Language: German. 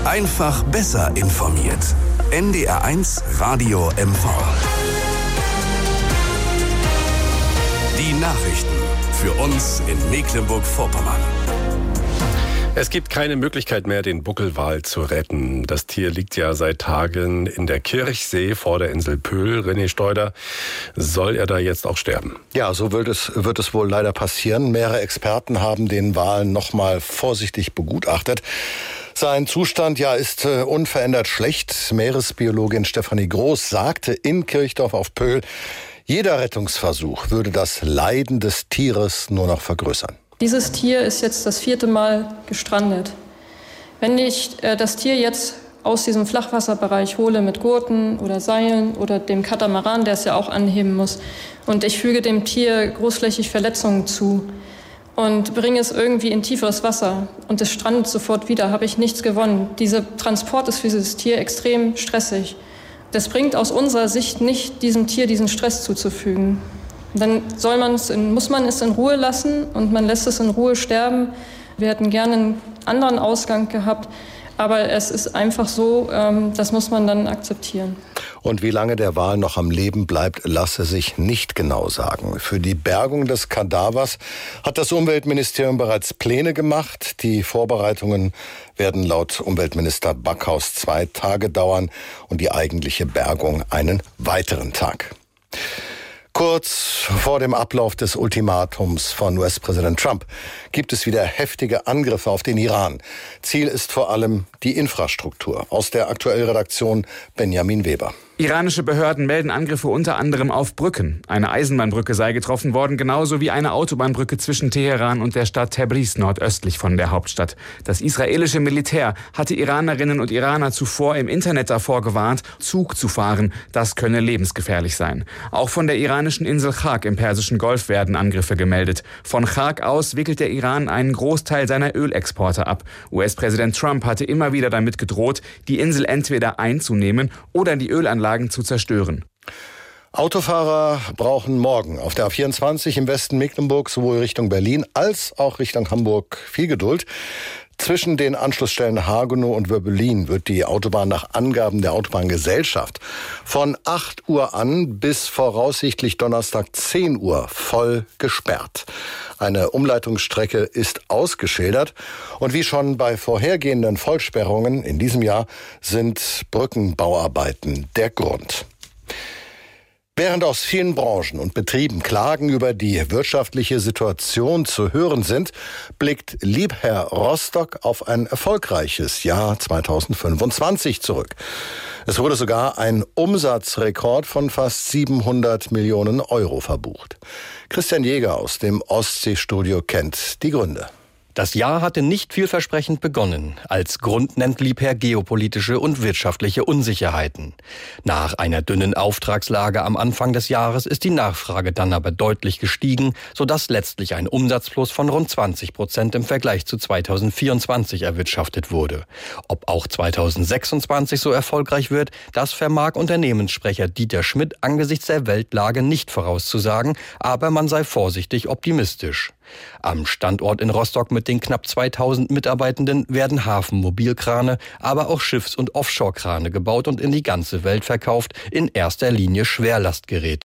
Einfach besser informiert. NDR1 Radio MV. Die Nachrichten für uns in Mecklenburg-Vorpommern. Es gibt keine Möglichkeit mehr, den Buckelwal zu retten. Das Tier liegt ja seit Tagen in der Kirchsee vor der Insel Pöhl. René Steuder, soll er da jetzt auch sterben? Ja, so wird es wohl leider passieren. Mehrere Experten haben den Wal nochmal vorsichtig begutachtet. Sein Zustand ist unverändert schlecht. Meeresbiologin Stefanie Groß sagte in Kirchdorf auf Pöhl, jeder Rettungsversuch würde das Leiden des Tieres nur noch vergrößern. Dieses Tier ist jetzt das 4. Mal gestrandet. Wenn ich das Tier jetzt aus diesem Flachwasserbereich hole mit Gurten oder Seilen oder dem Katamaran, der es ja auch anheben muss, und ich füge dem Tier großflächig Verletzungen zu und bringe es irgendwie in tieferes Wasser und es strandet sofort wieder, habe ich nichts gewonnen. Dieser Transport ist für dieses Tier extrem stressig. Das bringt aus unserer Sicht nicht, diesem Tier diesen Stress zuzufügen. Dann muss man es in Ruhe lassen und man lässt es in Ruhe sterben. Wir hätten gerne einen anderen Ausgang gehabt, aber es ist einfach so, das muss man dann akzeptieren. Und wie lange der Wal noch am Leben bleibt, lasse sich nicht genau sagen. Für die Bergung des Kadavers hat das Umweltministerium bereits Pläne gemacht. Die Vorbereitungen werden laut Umweltminister Backhaus 2 Tage dauern und die eigentliche Bergung einen weiteren Tag. Kurz vor dem Ablauf des Ultimatums von US-Präsident Trump gibt es wieder heftige Angriffe auf den Iran. Ziel ist vor allem die Infrastruktur. Aus der Aktuellredaktion Benjamin Weber. Iranische Behörden melden Angriffe unter anderem auf Brücken. Eine Eisenbahnbrücke sei getroffen worden, genauso wie eine Autobahnbrücke zwischen Teheran und der Stadt Tabriz nordöstlich von der Hauptstadt. Das israelische Militär hatte Iranerinnen und Iraner zuvor im Internet davor gewarnt, Zug zu fahren. Das könne lebensgefährlich sein. Auch von der iranischen Insel Chak im Persischen Golf werden Angriffe gemeldet. Von Chak aus wickelt der Iran einen Großteil seiner Ölexporte ab. US-Präsident Trump hatte immer wieder damit gedroht, die Insel entweder einzunehmen oder die Ölanlagen zu zerstören. Autofahrer brauchen morgen auf der A24 im Westen Mecklenburg sowohl Richtung Berlin als auch Richtung Hamburg viel Geduld. Zwischen den Anschlussstellen Hagenow und Wöbbelin wird die Autobahn nach Angaben der Autobahngesellschaft von 8 Uhr an bis voraussichtlich Donnerstag 10 Uhr voll gesperrt. Eine Umleitungsstrecke ist ausgeschildert und wie schon bei vorhergehenden Vollsperrungen in diesem Jahr sind Brückenbauarbeiten der Grund. Während aus vielen Branchen und Betrieben Klagen über die wirtschaftliche Situation zu hören sind, blickt Liebherr Rostock auf ein erfolgreiches Jahr 2025 zurück. Es wurde sogar ein Umsatzrekord von fast 700 Millionen Euro verbucht. Christian Jäger aus dem Ostseestudio kennt die Gründe. Das Jahr hatte nicht vielversprechend begonnen. Als Grund nennt Liebherr geopolitische und wirtschaftliche Unsicherheiten. Nach einer dünnen Auftragslage am Anfang des Jahres ist die Nachfrage dann aber deutlich gestiegen, sodass letztlich ein Umsatzplus von rund 20% im Vergleich zu 2024 erwirtschaftet wurde. Ob auch 2026 so erfolgreich wird, das vermag Unternehmenssprecher Dieter Schmidt angesichts der Weltlage nicht vorauszusagen, aber man sei vorsichtig optimistisch. Am Standort in Rostock mit den knapp 2000 Mitarbeitenden werden Hafenmobilkrane, aber auch Schiffs- und Offshore-Krane gebaut und in die ganze Welt verkauft, in erster Linie Schwerlastgeräte.